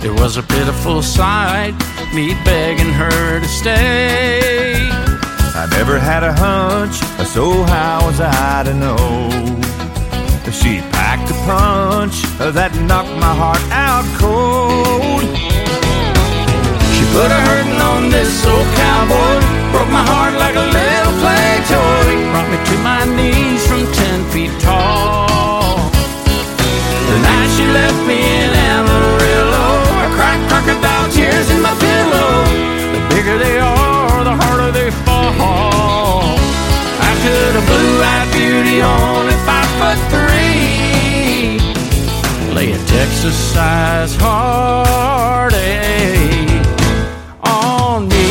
It was a pitiful sight, me begging her to stay. I never had a hunch, so how was I to know? She packed a punch that knocked my heart out cold. She put a hurtin' on this old cowboy, broke my heart like a little play toy, brought me to my knees from 10 feet tall. The night she left me in Amarillo, I cried crocodile tears in my pillow. The bigger they are, the harder they fall. I could have blue-eyed beauty on at 5'3", lay a Texas-sized heartache on me.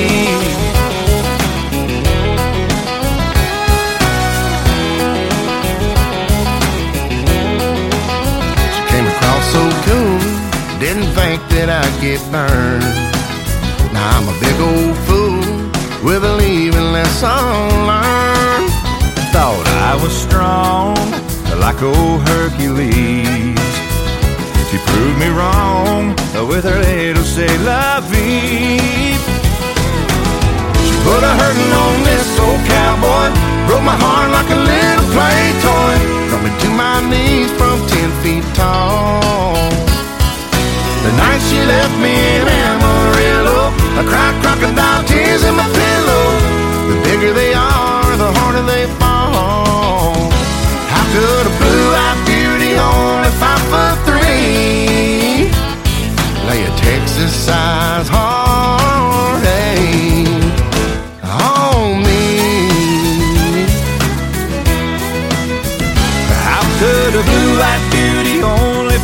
She came across so cool, didn't think that I'd get burned. Now I'm a big old fool with a leaving lesson learned. Thought I was strong like old Hercules. She proved me wrong with her little say la vie. She put a hurtin' on this old cowboy, broke my heart like a little play toy, brought me to my knees from 10 feet tall. The night she left me in Amarillo, I cried crocodile tears in my pillow. The bigger they are, the harder they fall. How could a blue-eyed beauty only 5'3" lay a Texas-sized heartache on me? How could a blue-eyed beauty only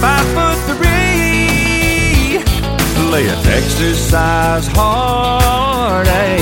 5'3" lay a Texas-sized heartache